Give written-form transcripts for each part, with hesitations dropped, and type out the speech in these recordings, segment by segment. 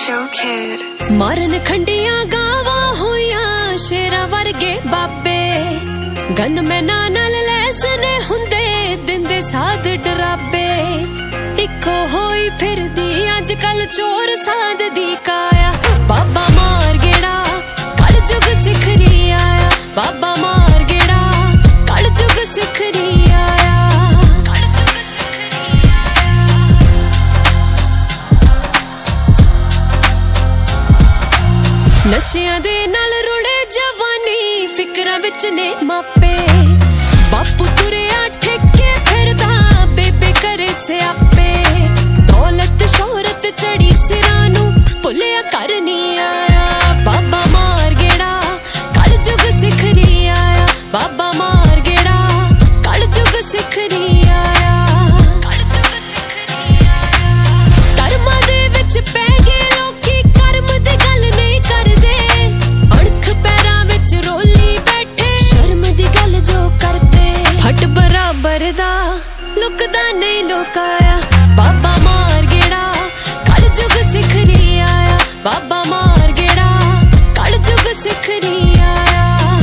Show Kid मारन खंडियां गावा होया शेरा वर्गे बाबे गन में नाल लैस ने हुंदे दिंदे साध डराबे इको होई फिरदी अजकल चोर साध दी काया बाबा मार गेड़ा कल जुग सिखरी आया बाबा मार गेड़ा कल जुग सिखरी आया नशियां दे नाल रुड़े जवानी फिकरां विच ने मापे बापू तुरिया ठेके फिरदा बेबे करे स्यापे दौलत शोहरत चढ़ी सिरां नूं भुलिया कर नहीं आया बाबा मार गेड़ा कल जुग सिखरी आया बाबा मार गेड़ा कल जुग सिखरी आया कर्मां दे विच पै गए लोकी कर्म दी गल नहीं करदे हट बराबर दा लुकदा नहीं लोकाया बाबा मार गेड़ा कल जुग सिखरी आया बाबा मार गेड़ा कल जुग सिखरी आया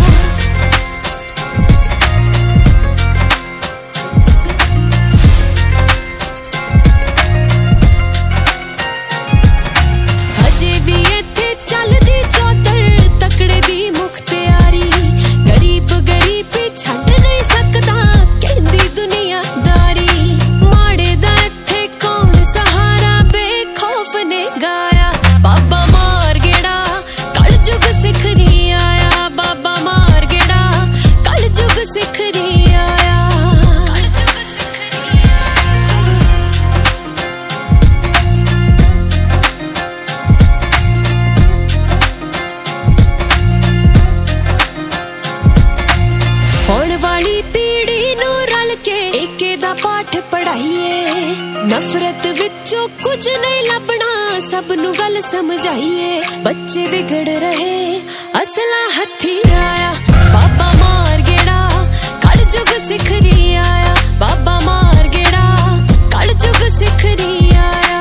अजे भी इत्थे चलदी चौधर तकड़े दी मुख्तियारी गरीब गरीबी छड्ड नहीं सकदा कहंदी दुनियादारी माड़े दा इत्थे कौन सहारा बेखौफ ने गाया बाबा मार गेड़ा कल जुग सिखरी आया बाबा मार गेड़ा कल जुग सिखरी आया होने वाली पीढ़ी नू रल के एके दा पाठ पढ़ाइए नफरत विचों कुछ नहीं लभना सब नू गल समझाइए बच्चे बिगड़ रहे असला हथी आया बाबा मार गेड़ा कल जुग सिखरी आया बाबा मार गेड़ा कल जुग सिखरी आया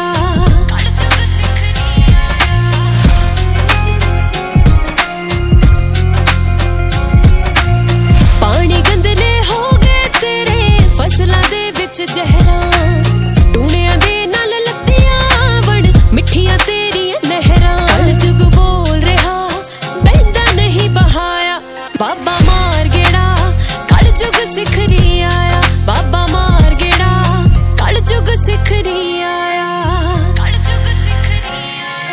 जहरा टूणियां दे नाल लत्तियां बड़ मिठियां तेरियां नहरां कल जुग बोल रहा बहंदा नहीं बहाया बाबा मार गेड़ा कल जुग सिखरी आया बाबा मार गेड़ा कल जुग सिखरी आया कल जुग सिखरी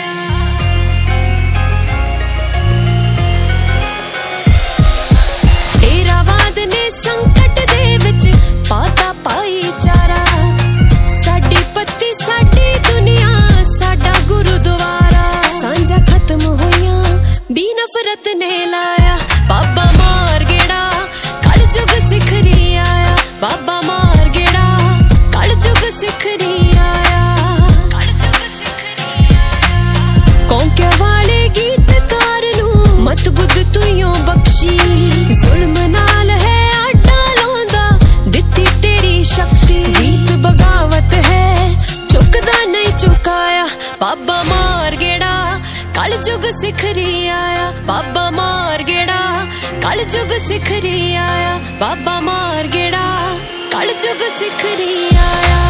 आया एरावाद ने संकट दे विच पाता भाईचारा साडी पत्ती साडी दुनिया साडा गुरुद्वारा सांझा खत्म होया दी नफरत ने लाया बाबा मार गेड़ा कल जुग सिखरी आया बाबा मार गेड़ा कल जुग सिखरी आया कल जुग सिखरी आया कौंके वाले गीतकार नू मत बुद्ध तुइयों बख्शी जुल्म नाल है आटा लांदा दित्ती तेरी शक्ति गीत बगावत है चुकदा नहीं चुकाया बाबा मार गेड़ा कल जुग सिखरी आया बाबा मार गेड़ा कल जुग सिखरी आया बाबा मार गेड़ा कल जुग सिखरी आया